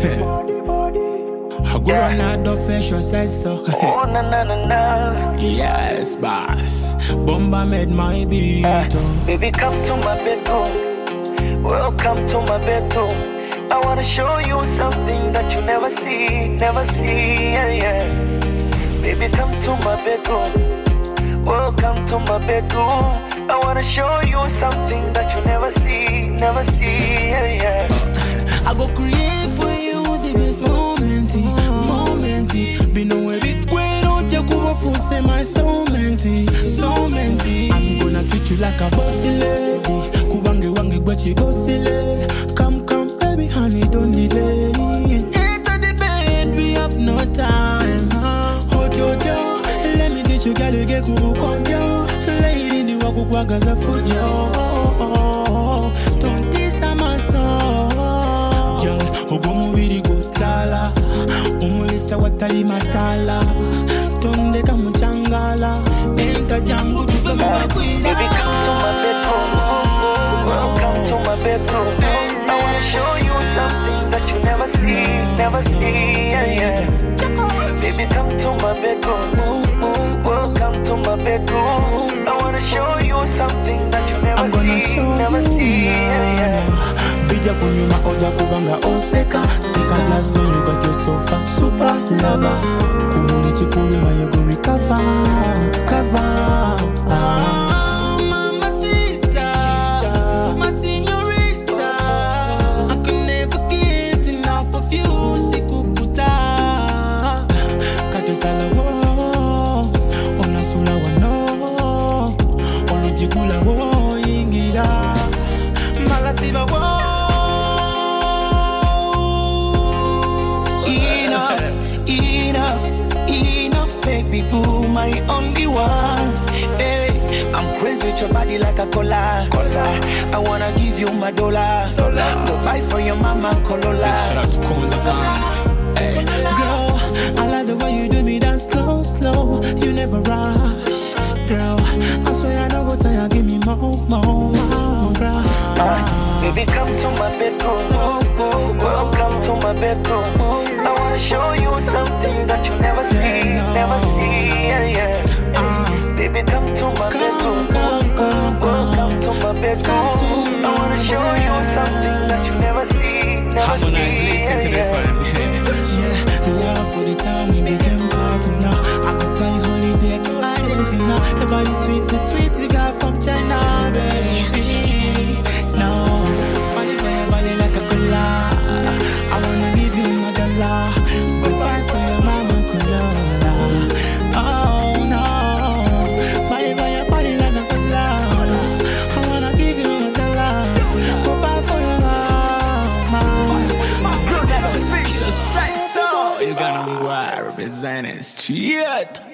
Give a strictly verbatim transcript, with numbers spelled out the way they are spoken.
I go on out the fashion says so. Oh, na na na na. Yes, boss. Bomba made my beat. Uh, baby, come to my bedroom. Welcome to my bedroom. I wanna show you something that you never see, never see. Yeah, yeah. Baby, come to my bedroom. Welcome to my bedroom. I wanna show you something that you never see, never see. Yeah, yeah. I go create for you the best moment, moment. Be no way big way, don't you go for say my so many, so many. I'm gonna treat you like a bossy lady. Kubange wange but you go silly. Come, come, baby, honey, don't delay. Enter the bed, we have no time. Hold your jaw, let me teach you, girl, you get cool, come down. Lady, the waku wagaza for you. Don't diss my song. Ogomu biri gotala umulisa watali matala tonde kamuchangala enka jangu tupe mabakwiza. Baby, come to my bedroom. Welcome to my bedroom. I wanna show you something that you never see, never see. Yeah, yeah. Baby, come to my bedroom. Welcome to my bedroom. I wanna show you something that you never see, never see. Yeah, yeah. Bija kunyuma oja kubanga oseka seka just know you got your sofa super lover kumuli chikulu ma you go recover cover ah mamacita my señorita I could never get enough of you sikukuta kato salawo ona sula wano olujigula wo ingira malasiba wo. Baby boo, my only one. Hey, I'm crazy with your body like a cola. I, I wanna give you my dollar. dollar. Go buy for your mama Corolla. Shout out to Konda Gang. Hey. Girl, I like the way you do me dance slow, slow. You never rush, girl. I swear I know what I give me more, more, more, girl. Uh, baby, come to my bedroom. Oh, oh, welcome to my bedroom. Oh, I wanna show you something that you never see, yeah, no. never see. Yeah, yeah. Uh, baby, come to my come, bedroom. Come, come, welcome to my bedroom. To I wanna show you something that you never see, never Harmonize, see. listen Yeah, to this yeah. one. Yeah, love for the time we became partner. I go fly holiday to Argentina. Your body sweet, the sweet we got from China, baby. No, body for your body like a cola. I wanna give you my dollar. Goodbye for your mama Corolla. Oh no, body for your body like a cola. I wanna give you my dollar. Goodbye for your mama. Girl, that's official sex. So you got on boy representing straight.